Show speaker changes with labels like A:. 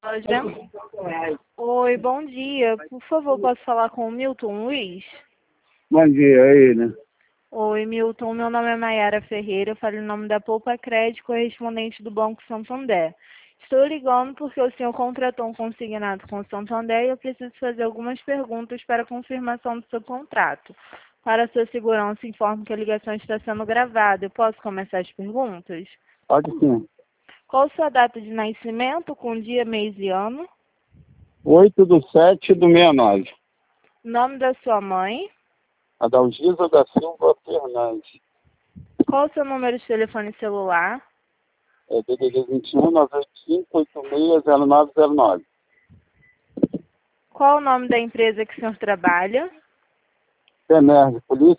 A: Oi, bom dia. Por favor, posso falar com o Milton Luiz?
B: Bom dia, aí, né?
A: Oi, Milton. Meu nome é Maiara Ferreira. Eu falo em nome da Poupa Crédito, correspondente do Banco Santander. Estou ligando porque o senhor contratou um consignado com o Santander e eu preciso fazer algumas perguntas para confirmação do seu contrato. Para sua segurança, informo que a ligação está sendo gravada. Eu posso começar as perguntas?
B: Pode sim.
A: Qual sua data de nascimento, com dia, mês e ano?
B: 8/7/69.
A: Nome da sua mãe?
B: Adalgisa da Silva Fernandes.
A: Qual o seu número de telefone celular?
B: É DDD 21 985 860909.
A: Qual o nome da empresa que o senhor trabalha?
B: PEMERG, Polícia